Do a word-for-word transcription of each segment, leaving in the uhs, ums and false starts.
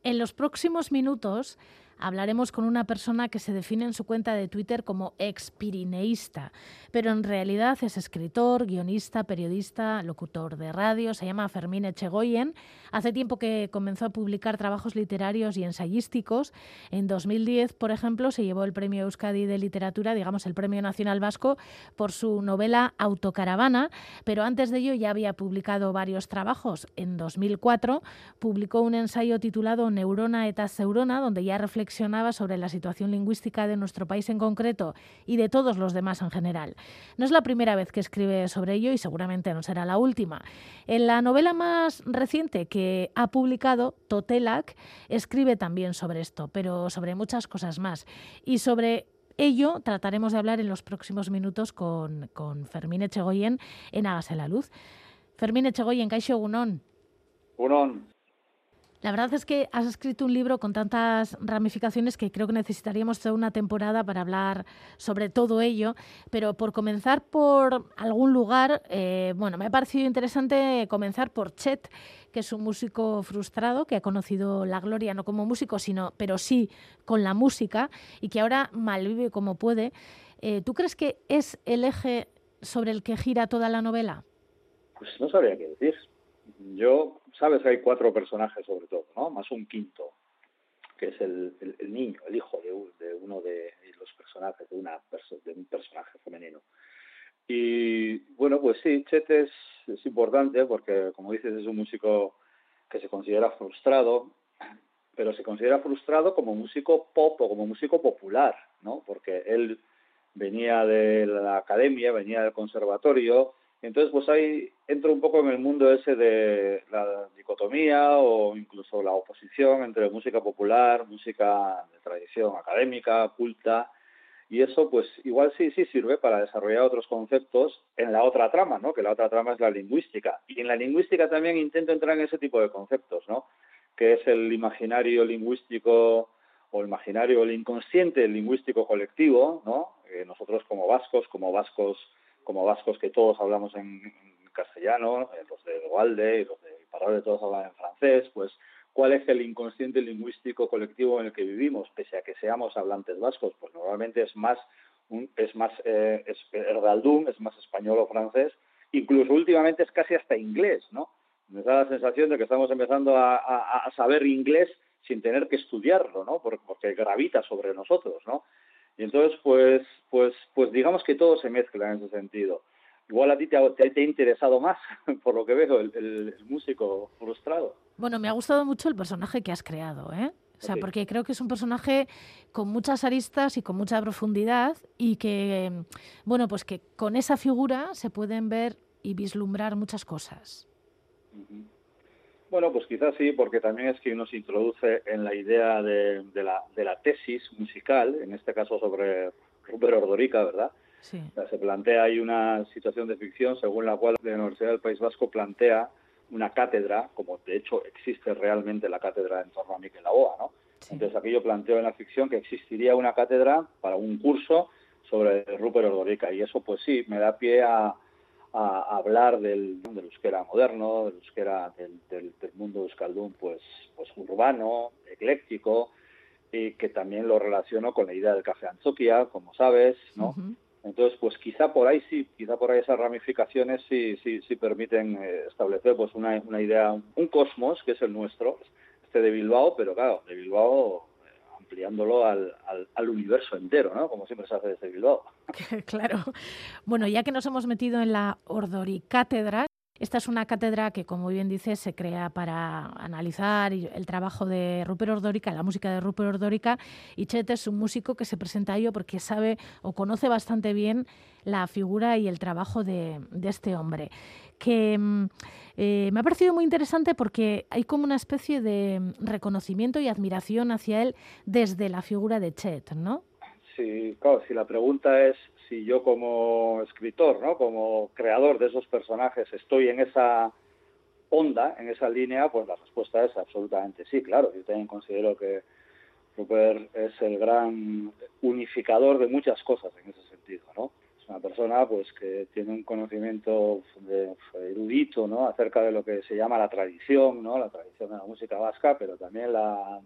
En los próximos minutos hablaremos con una persona que se define en su cuenta de Twitter como expirineísta, pero en realidad es escritor, guionista, periodista, locutor de radio, se llama Fermín Etxegoyen. Hace tiempo que comenzó a publicar trabajos literarios y ensayísticos. En dos mil diez, por ejemplo, se llevó el Premio Euskadi de Literatura, digamos el Premio Nacional Vasco, por su novela Autocaravana, pero antes de ello ya había publicado varios trabajos. En dos mil cuatro publicó un ensayo titulado Neurona eta Zeurona, donde ya reflexionaba sobre la situación lingüística de nuestro país en concreto y de todos los demás en general. No es la primera vez que escribe sobre ello y seguramente no será la última. En la novela más reciente que ha publicado, Totelak, escribe también sobre esto, pero sobre muchas cosas más. Y sobre ello trataremos de hablar en los próximos minutos con, con Fermín Etxegoyen en Hágase la Luz. Fermín Etxegoyen, kaixo egunon. Egunon. La verdad es que has escrito un libro con tantas ramificaciones que creo que necesitaríamos toda una temporada para hablar sobre todo ello, pero por comenzar por algún lugar, eh, bueno, me ha parecido interesante comenzar por Chet, que es un músico frustrado que ha conocido la gloria no como músico, sino, pero sí con la música y que ahora malvive como puede. Eh, ¿Tú crees que es el eje sobre el que gira toda la novela? Pues no sabría qué decir. Yo, sabes que hay cuatro personajes sobre todo, ¿no? Más un quinto, que es el, el, el niño, el hijo de, de uno de los personajes, de, una perso de un personaje femenino. Y bueno, pues sí, Chet es, es importante porque, como dices, es un músico que se considera frustrado, pero se considera frustrado como músico pop o como músico popular, ¿no? Porque él venía de la academia, venía del conservatorio. Entonces, pues ahí entro un poco en el mundo ese de la dicotomía o incluso la oposición entre música popular, música de tradición académica, culta, y eso pues igual sí, sí sirve para desarrollar otros conceptos en la otra trama, ¿no? Que la otra trama es la lingüística. Y en la lingüística también intento entrar en ese tipo de conceptos, ¿no? Que es el imaginario lingüístico o el imaginario, el inconsciente lingüístico colectivo, ¿no? Eh, nosotros como vascos, como vascos como vascos que todos hablamos en, en castellano, eh, los de Goalde y los de Iparralde todos hablan en francés, pues ¿cuál es el inconsciente lingüístico colectivo en el que vivimos? Pese a que seamos hablantes vascos, pues normalmente es más, un, es más eh, es erdaldún, es más español o francés, incluso últimamente es casi hasta inglés, ¿no? Me da la sensación de que estamos empezando a, a, a saber inglés sin tener que estudiarlo, ¿no? Porque, porque gravita sobre nosotros, ¿no? Y entonces, pues, pues, pues digamos que todo se mezcla en ese sentido. Igual a ti te ha, te, te ha interesado más, por lo que veo, el, el, el músico frustrado. Bueno, me ha gustado mucho el personaje que has creado, ¿eh? O sea, Sí. porque creo que es un personaje con muchas aristas y con mucha profundidad y que, bueno, pues que con esa figura se pueden ver y vislumbrar muchas cosas. Uh-huh. Bueno, pues quizás sí, porque también es que nos introduce en la idea de, de, la, de la tesis musical, en este caso sobre Rupert Ordorica, ¿verdad? Sí. O sea, se plantea ahí una situación de ficción según la cual la Universidad del País Vasco plantea una cátedra, como de hecho existe realmente la cátedra en torno a Miquel Laboa, ¿no? Sí. Entonces aquí yo planteo en la ficción que existiría una cátedra para un curso sobre Rupert Ordorica, y eso pues sí, me da pie a, a hablar del, del euskera moderno, del euskera del, del, del mundo euskaldún pues, pues urbano, ecléctico, y que también lo relaciono con la idea del café Antzoquia, como sabes, ¿no? Uh-huh. Entonces, pues quizá por ahí sí, quizá por ahí esas ramificaciones sí, sí, sí permiten eh, establecer pues una, una idea, un cosmos que es el nuestro, este de Bilbao, pero claro, de Bilbao eh, ampliándolo al, al, al universo entero, ¿no? Como siempre se hace desde Bilbao. Claro. Bueno, ya que nos hemos metido en la Ordoricátedra, esta es una cátedra que, como bien dices, se crea para analizar el trabajo de Rupert Ordorica, la música de Rupert Ordorica, y Chet es un músico que se presenta a ello porque sabe o conoce bastante bien la figura y el trabajo de, de este hombre, que eh, me ha parecido muy interesante porque hay como una especie de reconocimiento y admiración hacia él desde la figura de Chet, ¿no? Sí, claro, si la pregunta es si yo como escritor, ¿no? Como creador de esos personajes estoy en esa onda, en esa línea, pues la respuesta es absolutamente sí, claro. Yo también considero que Rupert es el gran unificador de muchas cosas en ese sentido, ¿no? Es una persona pues que tiene un conocimiento de, erudito, ¿no?, acerca de lo que se llama la tradición, ¿no?, la tradición de la música vasca, pero también la,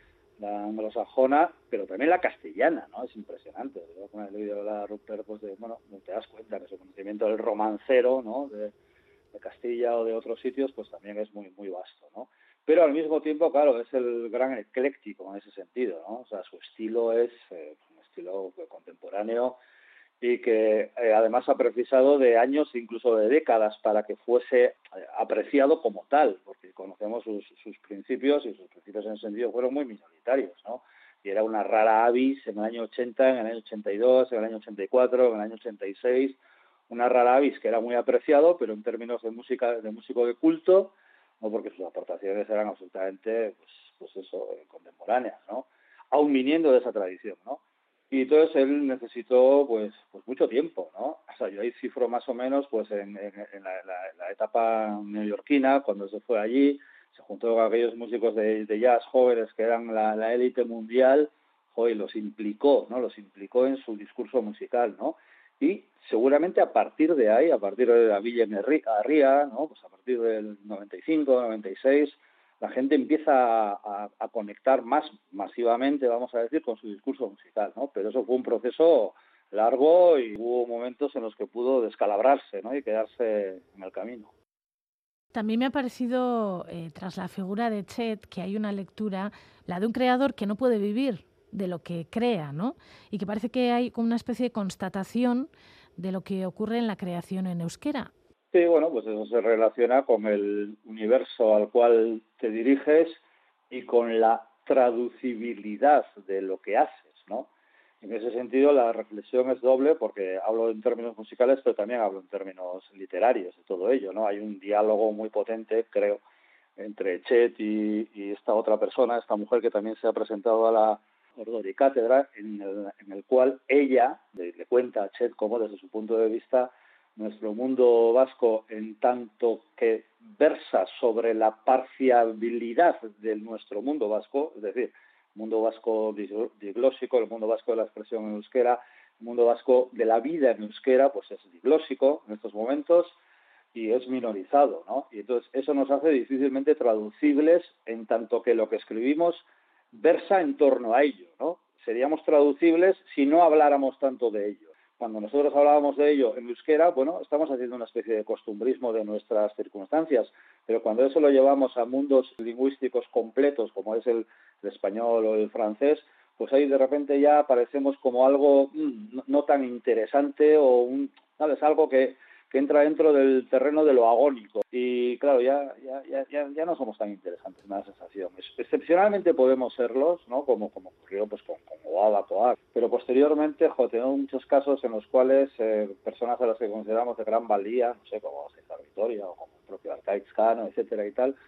la anglosajona, pero también la castellana, ¿no? Es impresionante. Con el vídeo de la Rupert, pues de, bueno, te das cuenta que su conocimiento del romancero, ¿no?, de, de Castilla o de otros sitios, pues también es muy muy vasto, ¿no? Pero al mismo tiempo, claro, es el gran ecléctico en ese sentido, ¿no? O sea, su estilo es eh, un estilo contemporáneo y que eh, además ha precisado de años, incluso de décadas, para que fuese eh, apreciado como tal, porque conocemos sus, sus principios, y sus principios en ese sentido fueron muy minoritarios, ¿no? Y era una rara avis en el año ochenta, en el año ochenta y dos, en el año ochenta y cuatro, en el año ochenta y seis, una rara avis que era muy apreciado, pero en términos de música, de músico de culto, no, porque sus aportaciones eran absolutamente, pues, pues eso, eh, contemporáneas, ¿no? Aún viniendo de esa tradición, ¿no? Y entonces él necesitó pues pues mucho tiempo, ¿no? O sea, yo ahí cifro más o menos pues en, en, en la, la, la etapa neoyorquina, cuando se fue allí, se juntó con aquellos músicos de, de jazz jóvenes que eran la, la élite mundial, y los implicó, ¿no? Los implicó en su discurso musical, ¿no? Y seguramente a partir de ahí, a partir de la Villa Arría, ¿no?, pues a partir del noventa y cinco, noventa y seis, la gente empieza a, a conectar más masivamente, vamos a decir, con su discurso musical, ¿no? Pero eso fue un proceso largo y hubo momentos en los que pudo descalabrarse, ¿no?, y quedarse en el camino. También me ha parecido, eh, tras la figura de Chet, que hay una lectura, la de un creador que no puede vivir de lo que crea, ¿no? Y que parece que hay como una especie de constatación de lo que ocurre en la creación en euskera. Sí, bueno, pues eso se relaciona con el universo al cual te diriges y con la traducibilidad de lo que haces, ¿no? En ese sentido, la reflexión es doble, porque hablo en términos musicales, pero también hablo en términos literarios de todo ello, ¿no? Hay un diálogo muy potente, creo, entre Chet y, y esta otra persona, esta mujer que también se ha presentado a la Ordori Cátedra, en el, en el cual ella le, le cuenta a Chet cómo, desde su punto de vista, nuestro mundo vasco, en tanto que versa sobre la parcialidad de nuestro mundo vasco, es decir, el mundo vasco diglósico, el mundo vasco de la expresión en euskera, el mundo vasco de la vida en euskera, pues es diglósico en estos momentos y es minorizado, ¿no? Y entonces eso nos hace difícilmente traducibles, en tanto que lo que escribimos versa en torno a ello, ¿no? Seríamos traducibles si no habláramos tanto de ello. Cuando nosotros hablábamos de ello en euskera, bueno, estamos haciendo una especie de costumbrismo de nuestras circunstancias, pero cuando eso lo llevamos a mundos lingüísticos completos, como es el, el español o el francés, pues ahí de repente ya aparecemos como algo mmm, no, no tan interesante o un, ¿sabes? Algo que, que entra dentro del terreno de lo agónico. Y claro, ya, ya, ya, ya no somos tan interesantes, me da la sensación. Excepcionalmente podemos serlos, ¿no? Como, como ocurrió pues, con, con Oada, Coac. Pero posteriormente, jo, tenemos muchos casos en los cuales eh, personas a las que consideramos de gran valía, no sé, como César Vitoria o como el propio Arcaiz Cano, etcétera y tal,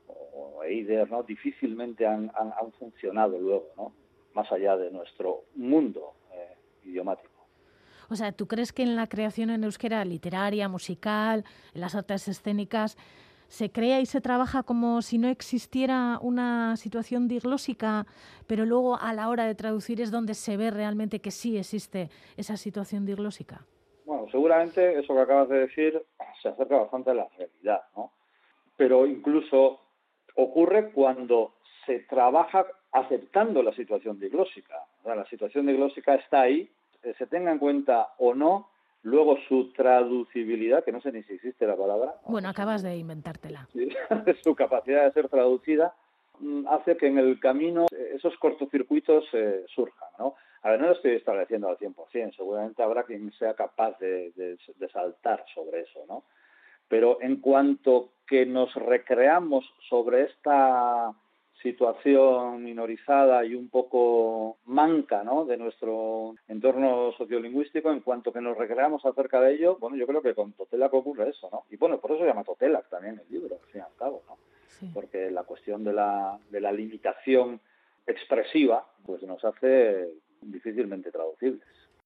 o Eider, ¿no?, difícilmente han, han, han funcionado luego, ¿no?, más allá de nuestro mundo eh, idiomático. O sea, ¿tú crees que en la creación en euskera literaria, musical, en las artes escénicas, se crea y se trabaja como si no existiera una situación diglósica, pero luego a la hora de traducir es donde se ve realmente que sí existe esa situación diglósica? Bueno, seguramente eso que acabas de decir se acerca bastante a la realidad, ¿no? Pero incluso ocurre cuando se trabaja aceptando la situación diglósica. O sea, la situación diglósica está ahí, se tenga en cuenta o no, luego su traducibilidad, que no sé ni si existe la palabra. Bueno, acabas de inventártela. Sí, su capacidad de ser traducida hace que en el camino esos cortocircuitos eh, surjan, ¿no? A ver, no lo estoy estableciendo al cien por ciento, seguramente habrá quien sea capaz de, de, de saltar sobre eso, ¿no? Pero en cuanto que nos recreamos sobre esta situación minorizada y un poco manca, ¿no?, de nuestro entorno sociolingüístico, en cuanto que nos recreamos acerca de ello, bueno, yo creo que con Totelak ocurre eso, ¿no? Y bueno, por eso se llama Totelak también el libro, al fin y al cabo, ¿no? Sí. Porque la cuestión de la, de la limitación expresiva, pues nos hace difícilmente traducibles.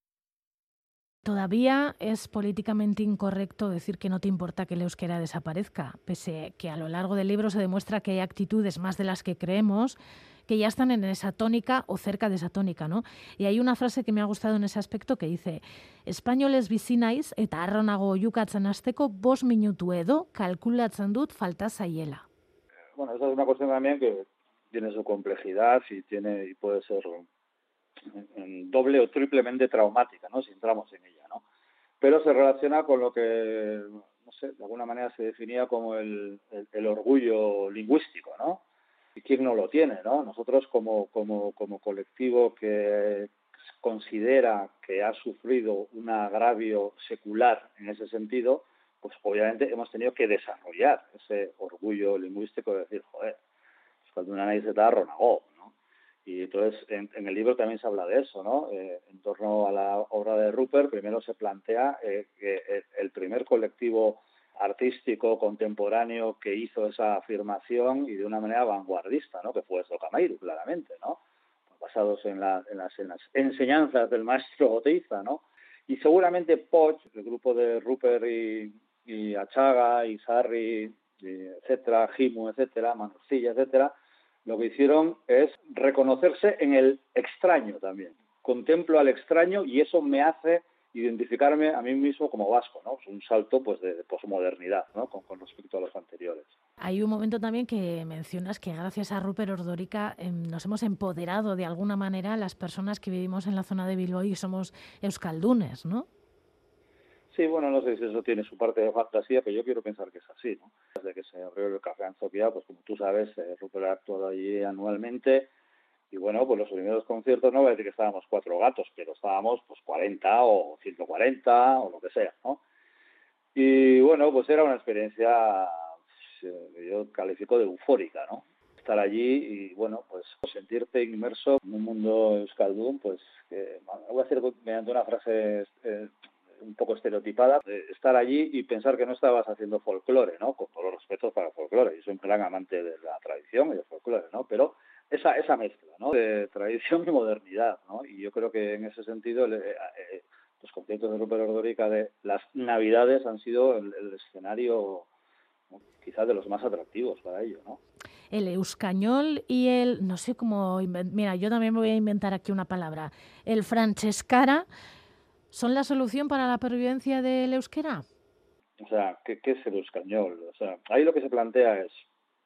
Todavía es políticamente incorrecto decir que no te importa que el euskera desaparezca, pese que a lo largo del libro se demuestra que hay actitudes más de las que creemos que ya están en esa tónica o cerca de esa tónica, ¿no? Y hay una frase que me ha gustado en ese aspecto que dice: españoles bizi naiz eta arronago oihukatzen hasteko bost minutu edo kalkulatzen dut falta zaiela. Bueno, esa es una cuestión también que tiene su complejidad y tiene y puede ser doble o triplemente traumática, ¿no? Si entramos en ella, ¿no? Pero se relaciona con lo que, no sé, de alguna manera se definía como el, el, el orgullo lingüístico, ¿no? ¿Y quién no lo tiene, no? Nosotros como, como, como colectivo que considera que ha sufrido un agravio secular en ese sentido, pues obviamente hemos tenido que desarrollar ese orgullo lingüístico de decir, joder, cuando una nadie se está ronagó, ¿no? Y entonces en, en el libro también se habla de eso, ¿no? Eh, en torno a la obra de Rupert, primero se plantea eh, que el primer colectivo artístico contemporáneo que hizo esa afirmación y de una manera vanguardista, ¿no? Que fue Socamairu, claramente, ¿no? Pues basados en, la, en, las, en las enseñanzas del maestro Oteiza, ¿no? Y seguramente Poch, el grupo de Rupert y, y Achaga y Sarri, y etcétera, Jimu, etcétera, Manorcilla, etcétera, lo que hicieron es reconocerse en el extraño también. Contemplo al extraño y eso me hace identificarme a mí mismo como vasco, ¿no? Es un salto pues de posmodernidad, ¿no? Con, con respecto a los anteriores. Hay un momento también que mencionas que gracias a Rupert Ordórica eh, nos hemos empoderado de alguna manera las personas que vivimos en la zona de Bilbao y somos euskaldunes, ¿no? Sí, bueno, no sé si eso tiene su parte de fantasía, pero yo quiero pensar que es así, ¿no? Desde que se abrió el Café Anzokia, pues como tú sabes, eh, Rupert ha actuado allí anualmente. Y bueno, pues los primeros conciertos no voy a decir que estábamos cuatro gatos, pero estábamos pues cuarenta o ciento cuarenta o lo que sea, ¿no? Y bueno, pues era una experiencia que yo califico de eufórica, ¿no? Estar allí y bueno, pues sentirte inmerso en un mundo euskaldun, pues que voy a hacer mediante una frase eh, un poco estereotipada, de estar allí y pensar que no estabas haciendo folclore, ¿no? Con todos los respetos para el folclore. Yo soy un gran amante de la tradición y del folclore, ¿no? Pero esa esa mezcla, ¿no? De tradición y modernidad, ¿no? Y yo creo que en ese sentido eh, eh, los conciertos de Rupert Ordórica de las Navidades han sido el, el escenario, ¿no? Quizás de los más atractivos para ello, ¿no? El euscañol y el, no sé cómo, mira, yo también me voy a inventar aquí una palabra, el francescara, ¿son la solución para la pervivencia del euskera? O sea, ¿qué, qué es el euscañol? O sea, ahí lo que se plantea es,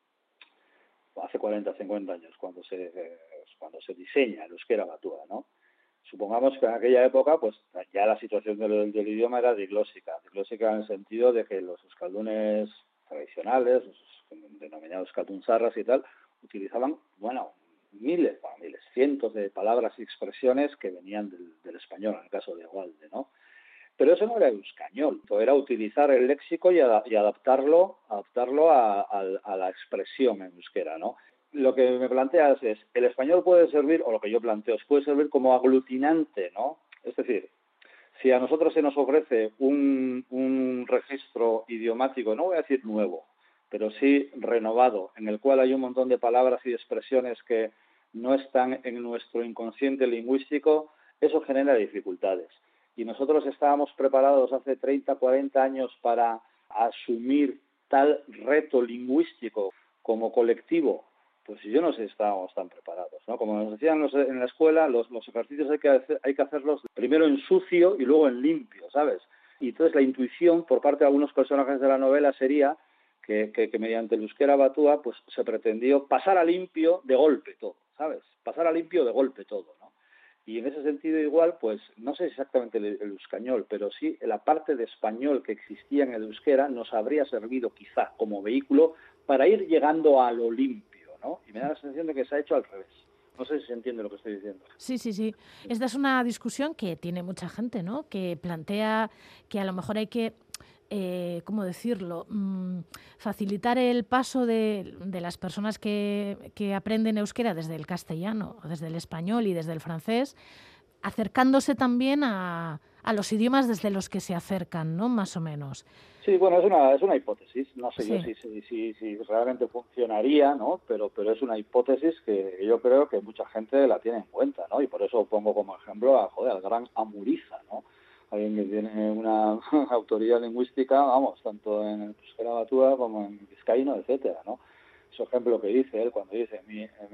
hace cuarenta, cincuenta años, cuando se eh, cuando se diseña el euskera batua, ¿no? Supongamos que en aquella época, pues ya la situación del, del idioma era diglósica, diglósica en el sentido de que los euskaldunes tradicionales, los denominados euskaltunzarras y tal, utilizaban, bueno, miles, bueno, miles, cientos de palabras y expresiones que venían del, del español, en el caso de Gualde, ¿no? Pero eso no era euscañol, era utilizar el léxico y, ad, y adaptarlo, adaptarlo a, a, a la expresión en euskera, ¿no? Lo que me planteas es, el español puede servir, o lo que yo planteo, puede servir como aglutinante, ¿no? Es decir, si a nosotros se nos ofrece un, un registro idiomático, no voy a decir nuevo, pero sí renovado, en el cual hay un montón de palabras y expresiones que no están en nuestro inconsciente lingüístico, eso genera dificultades. Y nosotros estábamos preparados hace treinta, cuarenta años para asumir tal reto lingüístico como colectivo. Pues yo no sé si estábamos tan preparados, ¿no? Como nos decían los, en la escuela, los, los ejercicios hay que, hacer, hay que hacerlos primero en sucio y luego en limpio, ¿sabes? Y entonces la intuición por parte de algunos personajes de la novela sería que, que, que mediante el euskera batua pues se pretendió pasar a limpio de golpe todo, ¿sabes? Pasar a limpio de golpe todo, ¿no? Y en ese sentido igual, pues no sé exactamente el, el euscañol, pero sí la parte de español que existía en el euskera nos habría servido quizá como vehículo para ir llegando a lo limpio, ¿no? Y me da la sensación de que se ha hecho al revés. No sé si se entiende lo que estoy diciendo. Sí, sí, sí. Esta es una discusión que tiene mucha gente, ¿no? Que plantea que a lo mejor hay que, eh, ¿cómo decirlo? Mm, facilitar el paso de, de las personas que, que aprenden euskera desde el castellano, desde el español y desde el francés, acercándose también a, a los idiomas desde los que se acercan, ¿no? Más o menos. Sí, bueno, es una es una hipótesis. No sé Sí. yo si, si, si, si realmente funcionaría, ¿no? Pero pero es una hipótesis que yo creo que mucha gente la tiene en cuenta, ¿no? Y por eso pongo como ejemplo a, joder, al gran Amuriza, ¿no? Alguien que tiene una autoridad lingüística, vamos, tanto en el euskera batua como en vizcaíno, etcétera, ¿no? Ese ejemplo que dice él cuando dice mi, mi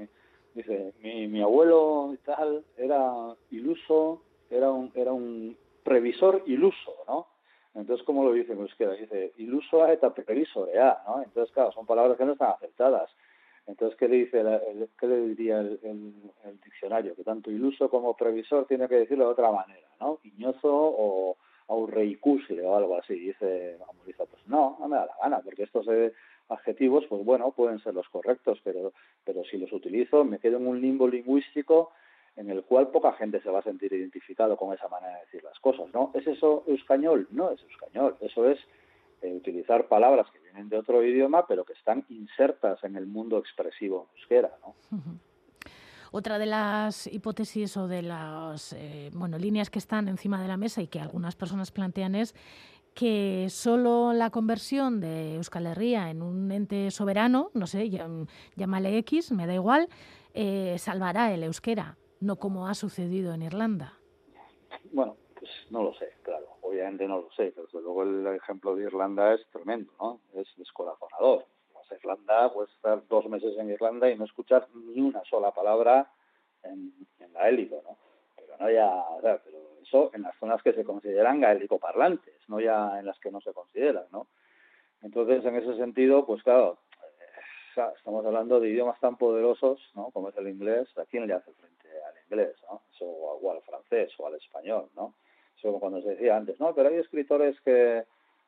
Dice, mi, mi abuelo y tal era iluso, era un, era un previsor iluso, ¿no? Entonces, ¿cómo lo dice en euskera? Dice, iluso a eta previsorea, ¿no? Entonces, claro, son palabras que no están aceptadas. Entonces, ¿qué le dice la, el, qué le diría el, el, el diccionario? Que tanto iluso como previsor tiene que decirlo de otra manera, ¿no? Iñozo o aurreicusle o algo así. Dice Amoriza, pues no, no me da la gana, porque estos eh, adjetivos, pues bueno, pueden ser los correctos, pero, pero si los utilizo me quedo en un limbo lingüístico en el cual poca gente se va a sentir identificado con esa manera de decir las cosas, ¿no? ¿Es eso euskañol? No es euskañol, eso es eh, utilizar palabras que vienen de otro idioma, pero que están insertas en el mundo expresivo en euskera, ¿no? Uh-huh. Otra de las hipótesis o de las eh, bueno, líneas que están encima de la mesa y que algunas personas plantean es que solo la conversión de Euskal Herria en un ente soberano, no sé, llámale X, me da igual, eh, salvará el euskera, no como ha sucedido en Irlanda. Bueno, pues no lo sé, claro, obviamente no lo sé, pero desde luego el ejemplo de Irlanda es tremendo, ¿no? Es descorazonador. Irlanda, puedes estar dos meses en Irlanda y no escuchar ni una sola palabra en, en gaélico, ¿no? Pero no ya, o sea, pero eso en las zonas que se consideran gaélico-parlantes, no ya en las que no se consideran, ¿no? Entonces, en ese sentido, pues claro, eh, estamos hablando de idiomas tan poderosos, ¿no? Como es el inglés. ¿A quién le hace frente al inglés, ¿no? Eso, o al francés o al español, ¿no? Eso como cuando se decía antes, no, pero hay escritores que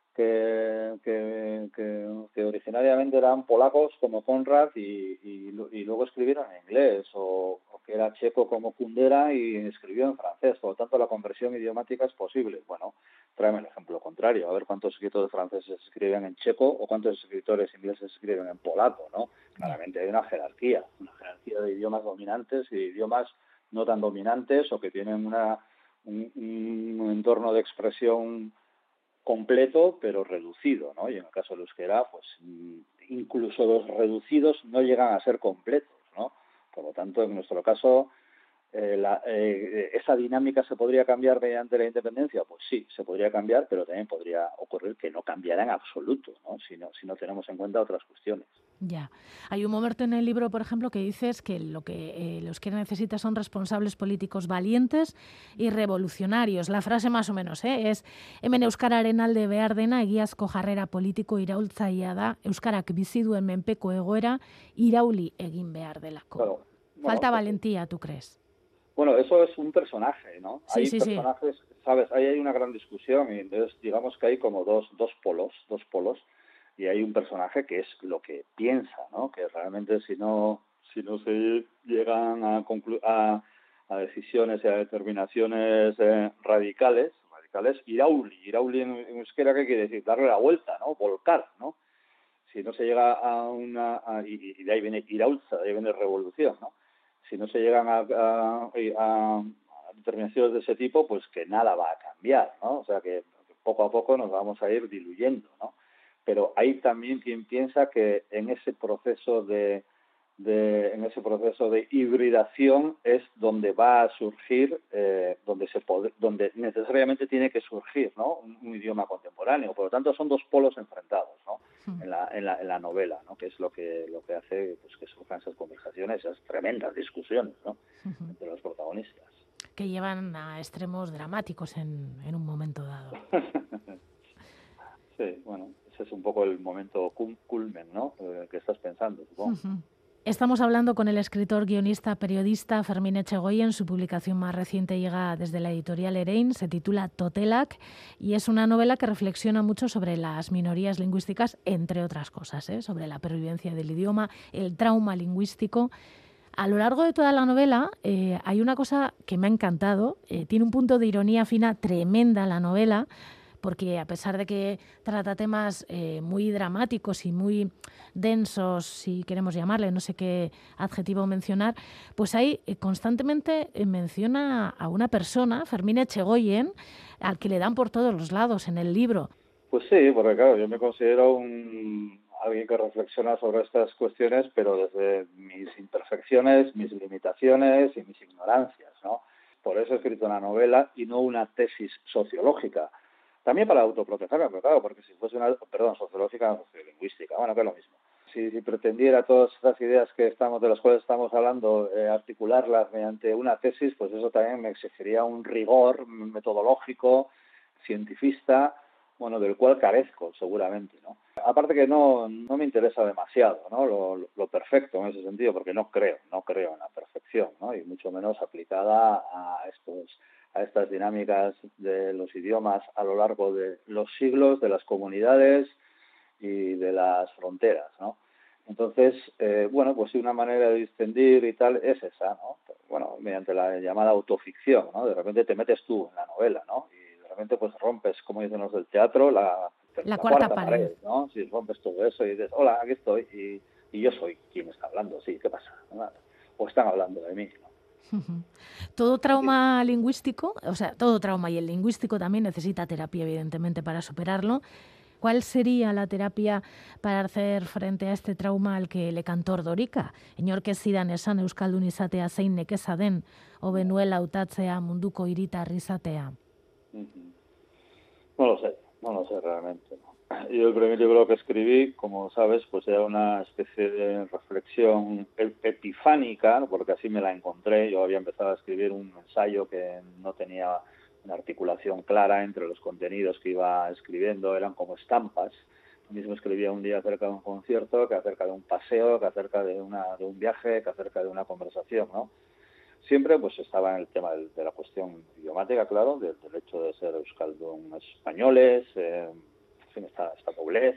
Que, que, que, que originariamente eran polacos como Conrad y, y, y luego escribieron en inglés, o, o que era checo como Kundera y escribió en francés. Por lo tanto, la conversión idiomática es posible. Bueno, tráeme el ejemplo contrario, a ver cuántos escritores franceses escriben en checo o cuántos escritores ingleses escriben en polaco, ¿no? Claramente hay una jerarquía, una jerarquía de idiomas dominantes y de idiomas no tan dominantes o que tienen una, un, un entorno de expresión completo pero reducido, ¿no? Y en el caso del euskera, pues incluso los reducidos no llegan a ser completos, ¿no? Por lo tanto, en nuestro caso, eh, la, eh, ¿esa dinámica se podría cambiar mediante la independencia? Pues sí, se podría cambiar, pero también podría ocurrir que no cambiara en absoluto, ¿no? Si no, si no tenemos en cuenta otras cuestiones. Ya. Hay un momento en el libro, por ejemplo, que dices que lo que eh, los que necesita son responsables políticos valientes y revolucionarios. La frase más o menos ¿eh? es hemen euskararen alde behar dena egiazko jarrera politiko iraultzailea da euskarak bizi duen menpeko egoera irauli egin behar delako. Claro. Bueno, Falta valentía, ¿tú crees? Bueno, eso es un personaje, ¿no? Sí, Hay sí, personajes, sí. ¿Sabes? Ahí hay una gran discusión y entonces digamos que hay como dos, dos polos, dos polos, y hay un personaje que es lo que piensa, ¿no? Que realmente si no, si no se llegan a, conclu- a, a decisiones y a determinaciones eh, radicales, radicales, irauli, irauli en, en euskera, ¿qué quiere decir? Darle la vuelta, ¿no? Volcar, ¿no? Si no se llega a una, a, y, y de ahí viene iraulza, de ahí viene revolución, ¿no? Si no se llegan a, a, a, a determinaciones de ese tipo, pues que nada va a cambiar, ¿no? O sea que poco a poco nos vamos a ir diluyendo, ¿no? Pero hay también quien piensa que en ese proceso de, de en ese proceso de hibridación es donde va a surgir, eh, donde se pod- donde necesariamente tiene que surgir, ¿no? Un, un idioma contemporáneo. Por lo tanto, son dos polos enfrentados, ¿no? En la, en la, en la novela, ¿no? Que es lo que lo que hace pues que surjan esas conversaciones, esas tremendas discusiones, ¿no? Uh-huh. Entre los protagonistas. Que llevan a extremos dramáticos en, en un momento dado. Sí, bueno, ese es un poco el momento culmen, ¿no? Eh, que estás pensando, supongo. Uh-huh. Estamos hablando con el escritor, guionista, periodista Fermín Etxegoyen. Su publicación más reciente llega desde la editorial Erein, se titula Totelak y es una novela que reflexiona mucho sobre las minorías lingüísticas, entre otras cosas, ¿eh? Sobre la pervivencia del idioma, el trauma lingüístico. A lo largo de toda la novela eh, hay una cosa que me ha encantado, eh, tiene un punto de ironía fina tremenda la novela, porque a pesar de que trata temas eh, muy dramáticos y muy densos, si queremos llamarle, no sé qué adjetivo mencionar, pues ahí eh, constantemente eh, menciona a una persona, Fermín Etxegoyen, al que le dan por todos los lados en el libro. Pues sí, porque claro, yo me considero un alguien que reflexiona sobre estas cuestiones, pero desde mis imperfecciones, mis limitaciones y mis ignorancias, ¿no? Por eso he escrito una novela y no una tesis sociológica. También para autoprotegerme, pero claro, porque si fuese una, perdón, sociológica, sociolingüística, bueno, que es lo mismo. si, si pretendiera todas estas ideas que estamos de las cuales estamos hablando, eh, articularlas mediante una tesis, pues eso también me exigiría un rigor metodológico, cientifista, bueno, del cual carezco seguramente, ¿no? Aparte que no, no me interesa demasiado, ¿no? Lo, lo perfecto en ese sentido, porque no creo, no creo en la perfección, ¿no? Y mucho menos aplicada a estos, a estas dinámicas de los idiomas a lo largo de los siglos, de las comunidades y de las fronteras, ¿no? Entonces, eh, bueno, pues sí, una manera de distinguir y tal es esa, ¿no? Bueno, mediante la llamada autoficción, ¿no? De repente te metes tú en la novela, ¿no? Y de repente pues rompes, como dicen los del teatro, la, La la cuarta cuarta pared. pared, ¿no? Si rompes todo eso y dices, hola, aquí estoy, y, y yo soy quien está hablando, sí, ¿qué pasa? ¿No? O están hablando de mí, ¿no? Todo trauma lingüístico, o sea, todo trauma y el lingüístico también necesita terapia, evidentemente, para superarlo. ¿Cuál sería la terapia para hacer frente a este trauma al que le cantor Dorika? Inork ez zidan esan euskaldun izatea zein nekeza den, hobenuela hautatzea munduko hiritar izatea. No lo sé, no lo sé realmente, ¿no? Yo el primer libro que escribí, como sabes, pues era una especie de reflexión epifánica, porque así me la encontré. Yo había empezado a escribir un ensayo que no tenía una articulación clara entre los contenidos que iba escribiendo, eran como estampas. Yo mismo escribía un día acerca de un concierto, que acerca de un paseo, que acerca de, una, de un viaje, que acerca de una conversación, ¿no? Siempre pues estaba en el tema de, de la cuestión idiomática, claro, del, del hecho de ser euskaldun españoles, eh, en fin, esta, esta poblez,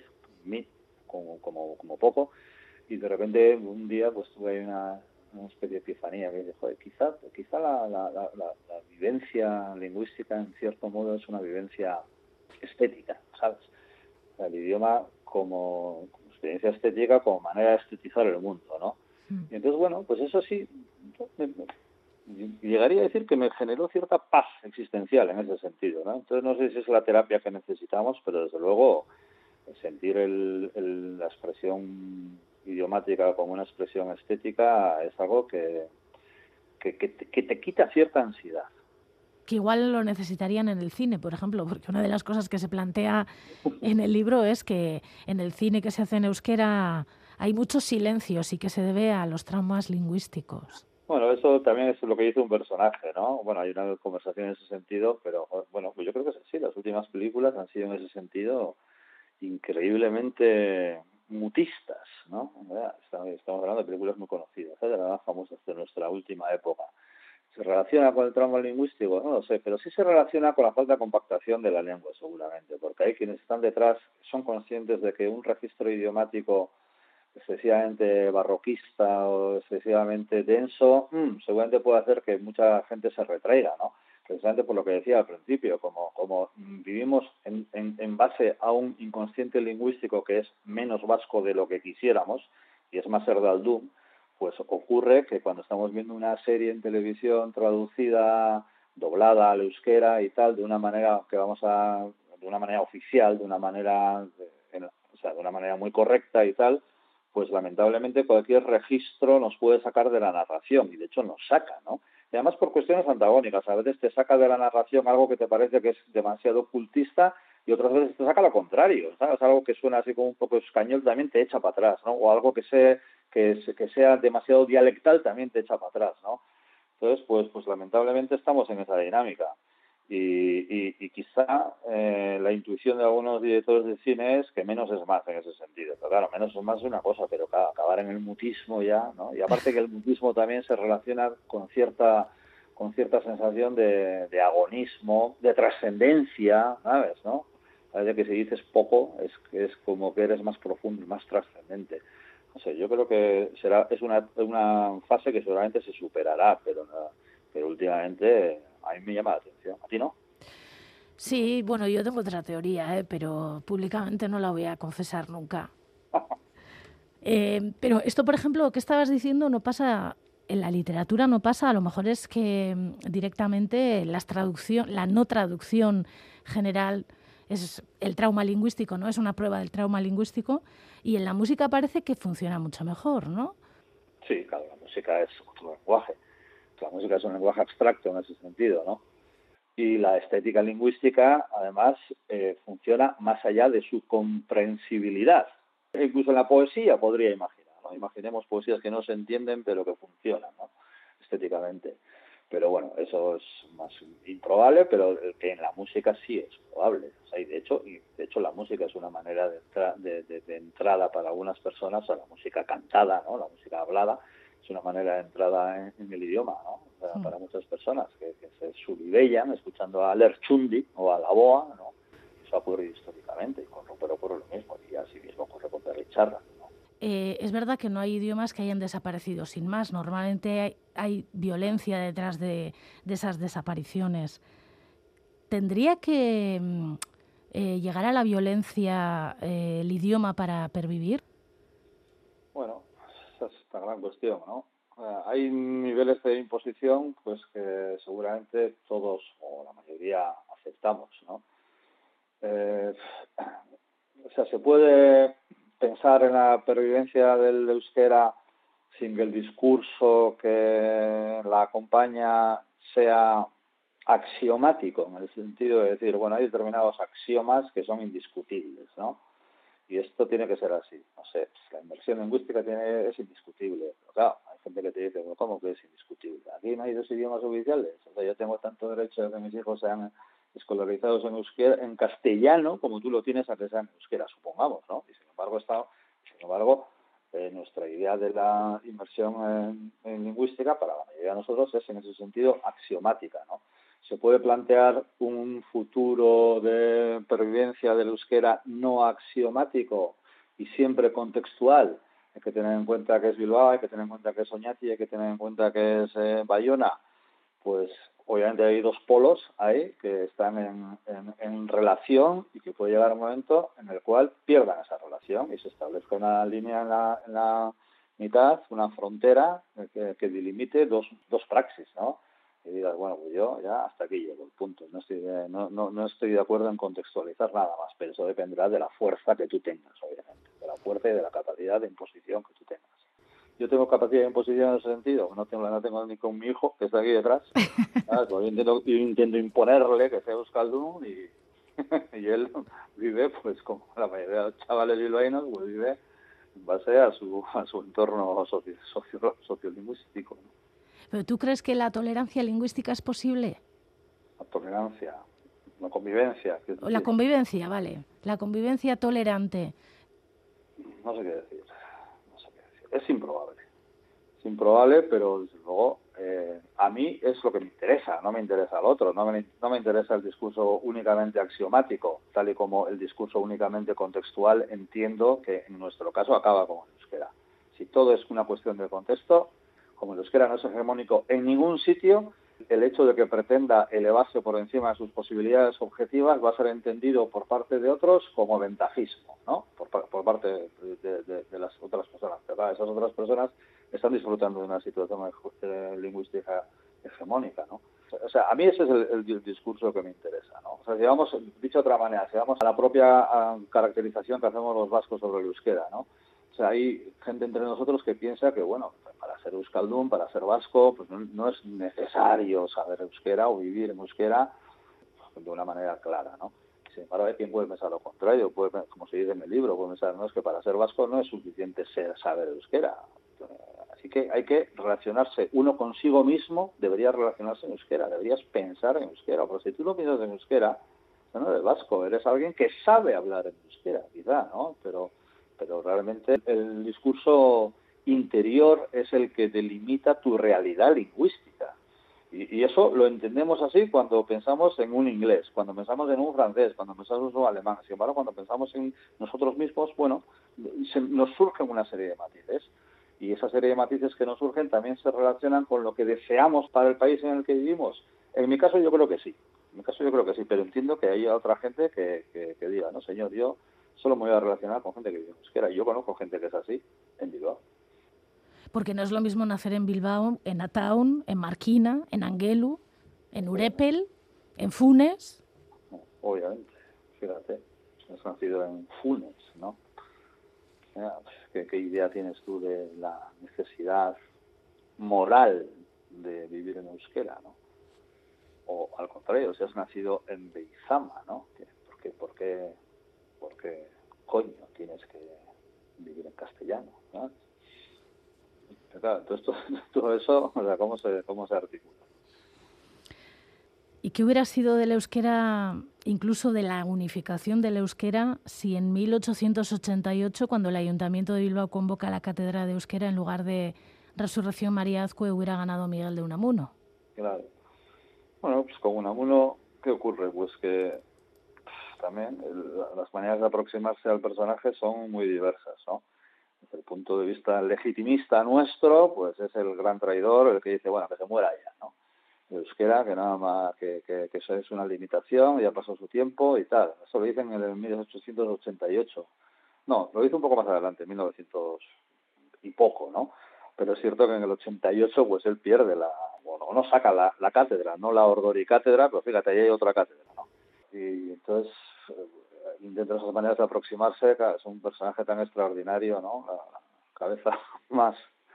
como, como, como poco, y de repente un día pues tuve una, una especie de epifanía que dije, joder, quizá, quizá la, la, la, la, la vivencia lingüística en cierto modo es una vivencia estética, ¿sabes? O sea, el idioma como, como experiencia estética, como manera de estetizar el mundo, ¿no? Y entonces, bueno, pues eso sí, me, me, llegaría a decir que me generó cierta paz existencial en ese sentido, ¿no? Entonces no sé si es la terapia que necesitamos, pero desde luego sentir el, el, la expresión idiomática como una expresión estética es algo que, que, que, te, que te quita cierta ansiedad. Que igual lo necesitarían en el cine, por ejemplo, porque una de las cosas que se plantea en el libro es que en el cine que se hace en euskera hay muchos silencios y que se debe a los traumas lingüísticos. Bueno, eso también es lo que dice un personaje, ¿no? Bueno, hay una conversación en ese sentido, pero bueno, pues yo creo que sí, las últimas películas han sido en ese sentido increíblemente mutistas, ¿no? Estamos hablando de películas muy conocidas, ¿eh? De las más famosas de nuestra última época. ¿Se relaciona con el trauma lingüístico? No lo sé, pero sí se relaciona con la falta de compactación de la lengua, seguramente, porque hay quienes están detrás, son conscientes de que un registro idiomático excesivamente barroquista o excesivamente denso, mmm, seguramente puede hacer que mucha gente se retraiga, ¿no? Precisamente por lo que decía al principio, como, como vivimos en, en, en base a un inconsciente lingüístico que es menos vasco de lo que quisiéramos, y es más erdaldún, pues ocurre que cuando estamos viendo una serie en televisión traducida, doblada al euskera y tal, de una manera que vamos a, de una manera oficial, de una manera, de, o sea, de una manera muy correcta y tal, pues lamentablemente cualquier registro nos puede sacar de la narración, y de hecho nos saca, ¿no? Y además por cuestiones antagónicas, a veces te saca de la narración algo que te parece que es demasiado ocultista y otras veces te saca lo contrario, ¿sabes? Algo que suena así como un poco español también te echa para atrás, ¿no? O algo que sea, que, que sea demasiado dialectal también te echa para atrás, ¿no? Entonces, pues, pues lamentablemente estamos en esa dinámica. Y, y, y quizá eh, la intuición de algunos directores de cine es que menos es más en ese sentido. Pero claro, menos es más es una cosa, pero claro, acabar en el mutismo ya, ¿no? Y aparte que el mutismo también se relaciona con cierta con cierta sensación de, de agonismo, de trascendencia, ¿sabes? ¿No? Parece que si dices poco es que es como que eres más profundo, más trascendente. No sé, yo creo que será es una, una fase que seguramente se superará, pero, no, pero últimamente a mí me llama la atención. ¿A ti no? Sí, bueno, yo tengo otra teoría, ¿eh? Pero públicamente no la voy a confesar nunca. Eh, pero esto, por ejemplo, que estabas diciendo, no pasa en la literatura, no pasa. A lo mejor es que directamente las traducción, la no traducción general es el trauma lingüístico, ¿no? Es una prueba del trauma lingüístico y en la música parece que funciona mucho mejor, ¿no? Sí, claro, la música es otro lenguaje. La música es un lenguaje abstracto en ese sentido, ¿no? Y la estética lingüística, además, eh, funciona más allá de su comprensibilidad. Incluso en la poesía podría imaginar, ¿no? Imaginemos poesías que no se entienden pero que funcionan, ¿no? Estéticamente. Pero bueno, eso es más improbable, pero que en la música sí es probable. O sea, y de hecho, y de hecho la música es una manera de, entra, de, de, de entrada para algunas personas, a la música cantada, ¿no? La música hablada es una manera de entrada en, en el idioma, ¿no? Para, Mm. para muchas personas que, que se suribellan escuchando a Lerchundi o a la Boa, ¿no? Eso ha ocurrido históricamente, y con Rupert ocurre lo mismo, y así mismo ocurre con Perry Charra, ¿no? Eh, es verdad que no hay idiomas que hayan desaparecido sin más. Normalmente hay, hay violencia detrás de, de esas desapariciones. ¿Tendría que eh, llegar a la violencia eh, el idioma para pervivir? Bueno, esa es la gran cuestión, ¿no? Uh, hay niveles de imposición pues que seguramente todos o la mayoría aceptamos, ¿no? Eh, o sea, se puede pensar en la pervivencia del euskera sin que el discurso que la acompaña sea axiomático, en el sentido de decir, bueno, hay determinados axiomas que son indiscutibles, ¿no? Y esto tiene que ser así. No sé, la inmersión lingüística tiene, es indiscutible. Pero claro, hay gente que te dice, bueno, ¿cómo que es indiscutible? Aquí no hay dos idiomas oficiales. O sea, yo tengo tanto derecho a que mis hijos sean escolarizados en euskera, en castellano, como tú lo tienes a que sean en euskera, supongamos, ¿no? Y sin embargo, está, sin embargo, eh, nuestra idea de la inmersión en, en lingüística, para la mayoría de nosotros, es en ese sentido axiomática, ¿no? Se puede plantear un futuro de pervivencia del euskera no axiomático y siempre contextual. Hay que tener en cuenta que es Bilbao, hay que tener en cuenta que es Oñati, hay que tener en cuenta que es eh, Bayona. Pues obviamente hay dos polos ahí que están en, en, en relación y que puede llegar un momento en el cual pierdan esa relación y se establezca una línea en la, en la mitad, una frontera que, que delimite dos, dos praxis, ¿no? Y digas, bueno, pues yo ya hasta aquí llego, el punto. No estoy, de, no, no, no estoy de acuerdo en contextualizar nada más, pero eso dependerá de la fuerza que tú tengas, obviamente, de la fuerza y de la capacidad de imposición que tú tengas. Yo tengo capacidad de imposición en ese sentido, no tengo, no tengo ni con mi hijo, que está aquí detrás. ¿Sabes? Pues yo, intento, yo intento imponerle que sea euskaldun y, y él vive, pues como la mayoría de los chavales bilbaínos, pues vive en base a su, a su entorno socio, socio, sociolingüístico, ¿no? ¿Pero tú crees que la tolerancia lingüística es posible? La tolerancia, la convivencia, ¿qué es O la decir? convivencia, vale. La convivencia tolerante. No sé qué decir, no sé qué decir. Es improbable. Es improbable, pero desde luego eh, a mí es lo que me interesa, no me interesa al otro, no me, no me interesa el discurso únicamente axiomático, tal y como el discurso únicamente contextual entiendo que en nuestro caso acaba con el euskera. Si todo es una cuestión de contexto, como el euskera no es hegemónico en ningún sitio, el hecho de que pretenda elevarse por encima de sus posibilidades objetivas va a ser entendido por parte de otros como ventajismo, ¿no? Por, por parte de, de, de, de las otras personas. ¿Verdad? Esas otras personas están disfrutando de una situación eh, lingüística hegemónica, ¿no? O sea, a mí ese es el, el, el discurso que me interesa, ¿no? O sea, si vamos, dicho de otra manera, si vamos a la propia a, caracterización que hacemos los vascos sobre el euskera, ¿no? O sea, hay gente entre nosotros que piensa que, bueno, para ser euskaldun, para ser vasco, pues no, no es necesario saber euskera o vivir en euskera de una manera clara, ¿no? Sin embargo, hay quien puede pensar lo contrario, puede, como se dice en el libro, puede pensar, no, es que para ser vasco no es suficiente ser, saber euskera. Así que hay que relacionarse uno consigo mismo, debería relacionarse en euskera, deberías pensar en euskera, porque si tú no piensas en euskera, no eres vasco, eres alguien que sabe hablar en euskera, quizá, ¿no? Pero, pero realmente el discurso interior es el que delimita tu realidad lingüística. Y, y eso lo entendemos así cuando pensamos en un inglés, cuando pensamos en un francés, cuando pensamos en un alemán. Sin embargo, cuando pensamos en nosotros mismos, bueno, se, nos surgen una serie de matices. Y esa serie de matices que nos surgen también se relacionan con lo que deseamos para el país en el que vivimos. En mi caso yo creo que sí. En mi caso yo creo que sí, pero entiendo que hay otra gente que, que, que diga, no señor, yo solo me voy a relacionar con gente que vive en euskera. Yo conozco gente que es así en Bilbao. Porque no es lo mismo nacer en Bilbao, en Ataun, en Marquina, en Anguelu, en Urepel, en Funes. Obviamente, fíjate, has nacido en Funes, ¿no? ¿Qué, ¿Qué idea tienes tú de la necesidad moral de vivir en euskera, ¿no? O al contrario, si has nacido en Beizama, ¿no? ¿Por qué, por qué, por qué coño tienes que vivir en castellano, ¿no? Claro, entonces todo, todo eso, o sea, ¿cómo se, cómo se articula? ¿Y qué hubiera sido del euskera, incluso de la unificación del euskera, si en mil ochocientos ochenta y ocho, cuando el Ayuntamiento de Bilbao convoca la cátedra de euskera, en lugar de Resurrección María Azcue, hubiera ganado Miguel de Unamuno? Claro. Bueno, pues con Unamuno, ¿qué ocurre? Pues que pff, también el, las maneras de aproximarse al personaje son muy diversas, ¿no? Desde el punto de vista legitimista nuestro, pues es el gran traidor, el que dice, bueno, que se muera ya, ¿no? El euskera, que nada más, que, que, que eso es una limitación, ya pasó su tiempo y tal. Eso lo dicen en el mil ochocientos ochenta y ocho. No, lo hizo un poco más adelante, mil novecientos y poco, ¿no? Pero es cierto que en el ochenta y ocho, pues él pierde la, bueno, no saca la, la cátedra, no la Ordori cátedra, pero fíjate, ahí hay otra cátedra, ¿no? Y entonces eh, intenta esas maneras de aproximarse, claro, es un personaje tan extraordinario, ¿no? La, la cabeza más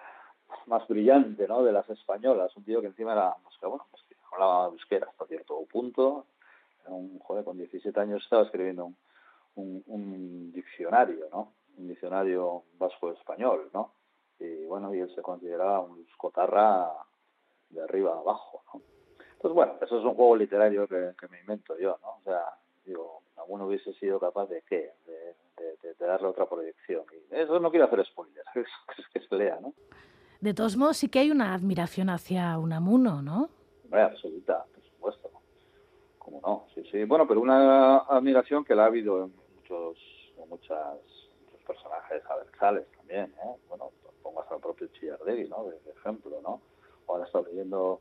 más brillante, ¿no?, de las españolas, un tío que encima era, pues que bueno, pues que hablaba euskera hasta cierto punto, era un joder, con diecisiete años estaba escribiendo un, un, un diccionario, ¿no?, un diccionario vasco-español, ¿no?, y bueno, y él se consideraba un escotarra de arriba a abajo, ¿no? Entonces, bueno, eso es un juego literario que, que me invento yo, ¿no? O sea, digo, alguno hubiese sido capaz de qué, de, de, de, de darle otra proyección. Y eso no quiero hacer spoilers, es que se lea, ¿no? De todos modos, sí que hay una admiración hacia Unamuno, ¿no? Hombre, absoluta, por supuesto. ¿Cómo no? Sí, sí. Bueno, pero una admiración que la ha habido en muchos, en muchas, muchos personajes abertzales también, ¿eh? Bueno, pongo hasta el propio Chillardegui, ¿no? De, de ejemplo, ¿no? Ahora he estado leyendo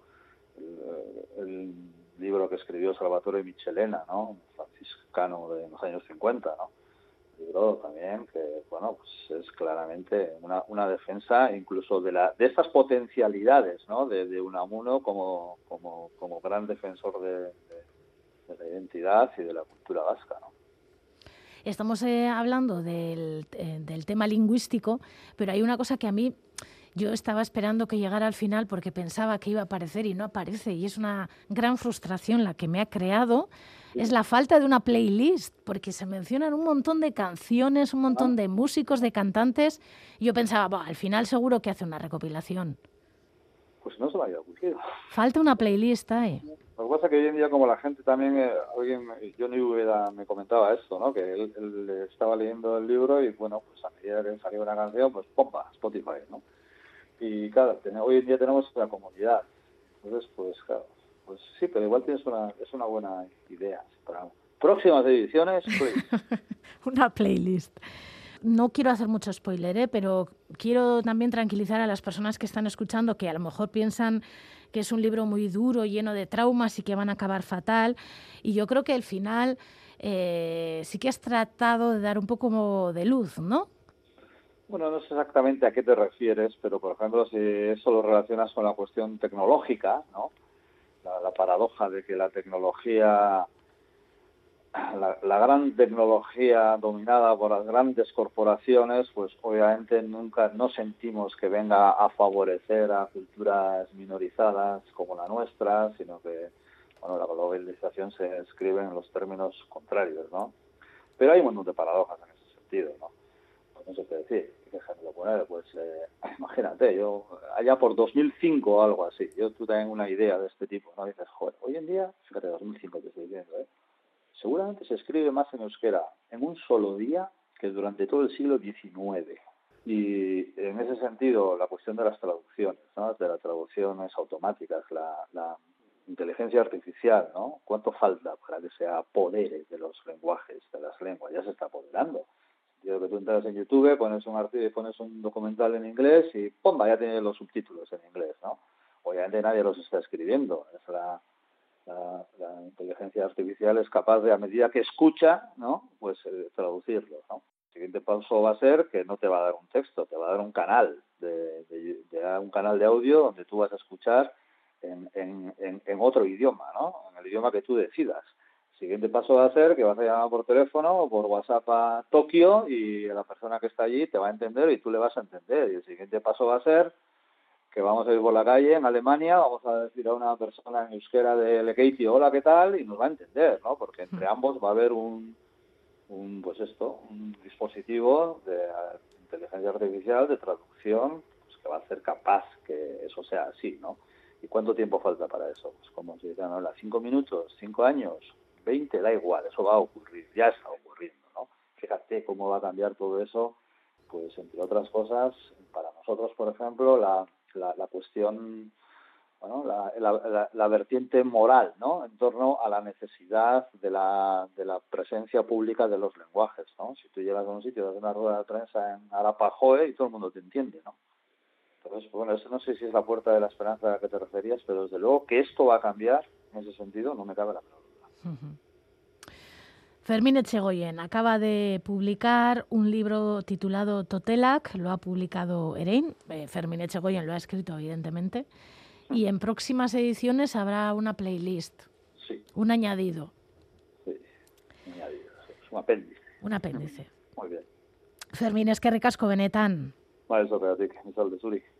el, el libro que escribió Salvatore Michelena, ¿no? Un franciscano de los años cincuenta, ¿no? Libro también que, bueno, pues es claramente una, una defensa incluso de la de estas potencialidades, ¿no?, de, de Unamuno como, como, como gran defensor de, de, de la identidad y de la cultura vasca, ¿no? Estamos eh, hablando del, eh, del tema lingüístico, pero hay una cosa que a mí, yo estaba esperando que llegara al final porque pensaba que iba a aparecer y no aparece, y es una gran frustración la que me ha creado, Sí. es la falta de una playlist, porque se mencionan un montón de canciones, un montón Ah, de músicos, de cantantes, y yo pensaba, bah, al final seguro que hace una recopilación. pues no se me había ocurrido. Falta una playlist ahí. Lo que pasa es que hoy en día, como la gente también, eh, alguien, Johnny Úbeda me comentaba esto, ¿no?, que él, él estaba leyendo el libro y, bueno, pues a medida que salía una canción, pues ¡pompa! Spotify, ¿no? Y claro, hoy en día tenemos la comodidad. Entonces, pues claro, pues sí, pero igual tienes una, es una buena idea para próximas ediciones, please. Una playlist. No quiero hacer mucho spoiler, ¿eh? Pero quiero también tranquilizar a las personas que están escuchando, que a lo mejor piensan que es un libro muy duro, lleno de traumas y que van a acabar fatal. Y yo creo que al final eh, sí que has tratado de dar un poco de luz, ¿no? Bueno, no sé exactamente a qué te refieres, pero por ejemplo, si eso lo relacionas con la cuestión tecnológica, ¿no? La, la paradoja de que la tecnología, la, la gran tecnología dominada por las grandes corporaciones, pues obviamente nunca no sentimos que venga a favorecer a culturas minorizadas como la nuestra, sino que, bueno, la globalización se escribe en los términos contrarios, ¿no? Pero hay un montón de paradojas en ese sentido, ¿no? Pues no sé qué decir, qué ejemplo poner, pues eh, imagínate, yo allá por dos mil cinco o algo así, yo tú tengo una idea de este tipo, ¿no? Dices, joder, hoy en día, fíjate, dos mil cinco te estoy diciendo, ¿eh? Seguramente se escribe más en euskera en un solo día que durante todo el siglo diecinueve. Y en ese sentido, la cuestión de las traducciones, ¿no?, de las traducciones automáticas, la, la inteligencia artificial, ¿no? ¿Cuánto falta para que se apodere de los lenguajes, de las lenguas? Ya se está apoderando. Yo que tú entras en YouTube, pones un artículo, pones un documental en inglés y ¡pumba! Ya tienes los subtítulos en inglés, ¿no? Obviamente nadie los está escribiendo. Es la, la, la inteligencia artificial es capaz de, a medida que escucha, ¿no?, pues eh, traducirlo, ¿no? El siguiente paso va a ser que no te va a dar un texto, te va a dar un canal de, de, de un canal de audio donde tú vas a escuchar en, en, en, en otro idioma, ¿no?, en el idioma que tú decidas. El siguiente paso va a ser que vas a llamar por teléfono o por WhatsApp a Tokio y la persona que está allí te va a entender y tú le vas a entender. Y el siguiente paso va a ser que vamos a ir por la calle en Alemania, vamos a decir a una persona en euskera de Lekeiti, hola, ¿qué tal?, y nos va a entender, ¿no? Porque entre ambos va a haber un, un pues esto, un dispositivo de inteligencia artificial de traducción, pues, que va a ser capaz que eso sea así, ¿no? ¿Y cuánto tiempo falta para eso? Pues como si dijeran, ¿no? ¿Cinco minutos? ¿Cinco años? ¿Veinte? Da igual, eso va a ocurrir, ya está ocurriendo, ¿no? Fíjate cómo va a cambiar todo eso, pues entre otras cosas, para nosotros, por ejemplo, la, la, la cuestión, bueno, la, la, la, la vertiente moral, ¿no? En torno a la necesidad de la, de la presencia pública de los lenguajes, ¿no? Si tú llegas a un sitio, das una rueda de prensa en Arapahoe y todo el mundo te entiende, ¿no? Entonces, bueno, eso no sé si es la puerta de la esperanza a la que te referías, pero desde luego que esto va a cambiar en ese sentido, no me cabe la menor duda. Uh-huh. Fermín Etxegoyen acaba de publicar un libro titulado Totelak, lo ha publicado Erein, eh, Fermín Etxegoyen lo ha escrito evidentemente, y en próximas ediciones habrá una playlist, sí. un añadido. Sí, un añadido, sí. Es un apéndice. Un apéndice. Muy bien. Fermín, eskerrik asko benetan. Ba, ez horregatik, izalde zuri.